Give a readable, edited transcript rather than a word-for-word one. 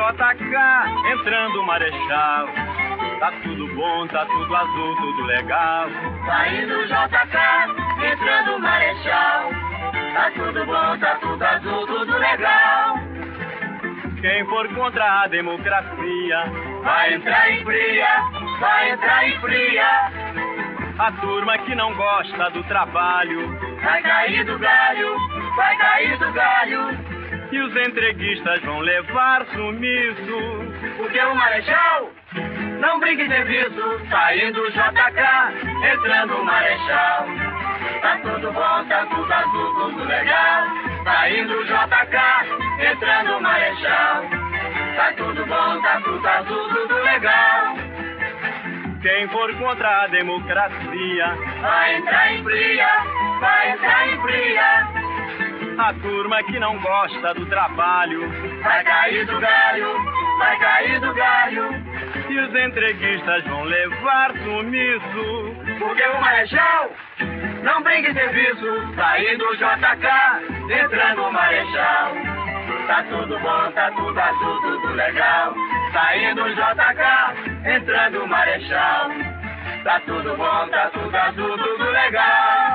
JK, entrando o Marechal. Tá tudo bom, tá tudo azul, tudo legal. Saindo o JK, entrando o Marechal. Tá tudo bom, tá tudo azul, tudo legal. Quem for contra a democracia vai entrar em fria, vai entrar em fria. A turma que não gosta do trabalho vai cair do galho, vai cair do galho. E os entreguistas vão levar sumiço, porque o Marechal não brinca em serviço. Saindo o JK, entrando o Marechal. Tá tudo bom, tá tudo azul, tudo legal. Saindo o JK, entrando o Marechal. Tá tudo bom, tá tudo azul, tudo legal. Quem for contra a democracia vai entrar em fria, vai entrar em fria. A turma que não gosta do trabalho vai cair do galho, vai cair do galho. E os entreguistas vão levar sumiço, porque o Marechal não brinca em serviço. Saindo o JK, entrando o Marechal. Tá tudo bom, tá tudo azul, tudo legal. Saindo o JK, entrando o Marechal. Tá tudo bom, tá tudo azul, tudo legal.